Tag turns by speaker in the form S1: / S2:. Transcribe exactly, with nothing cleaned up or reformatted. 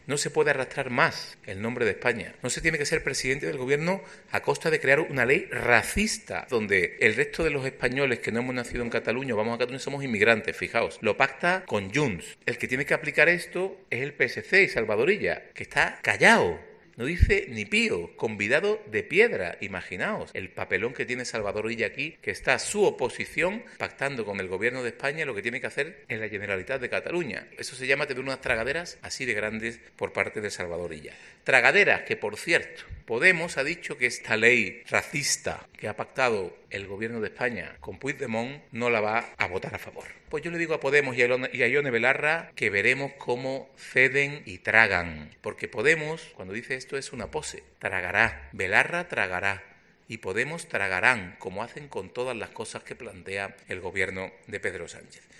S1: No se puede arrastrar más el nombre de España. No se tiene que ser presidente del gobierno a costa de crear una ley racista, donde el resto de los españoles que no hemos nacido en Cataluña, vamos a Cataluña, somos inmigrantes, fijaos. Lo pacta con Junts. El que tiene que aplicar esto es el P S C y Salvador Illa, que está callado. No dice ni pío, convidado de piedra. Imaginaos el papelón que tiene Salvador Illa aquí, que está su oposición pactando con el gobierno de España lo que tiene que hacer en la Generalitat de Cataluña. Eso se llama tener unas tragaderas así de grandes por parte de Salvador Illa. Tragaderas que, por cierto, Podemos ha dicho que esta ley racista que ha pactado el gobierno de España con Puigdemont no la va a votar a favor. Pues yo le digo a Podemos y a Ione Belarra que veremos cómo ceden y tragan. Porque Podemos, cuando dice esto, es una pose. Tragará. Belarra tragará. Y Podemos tragarán, como hacen con todas las cosas que plantea el gobierno de Pedro Sánchez.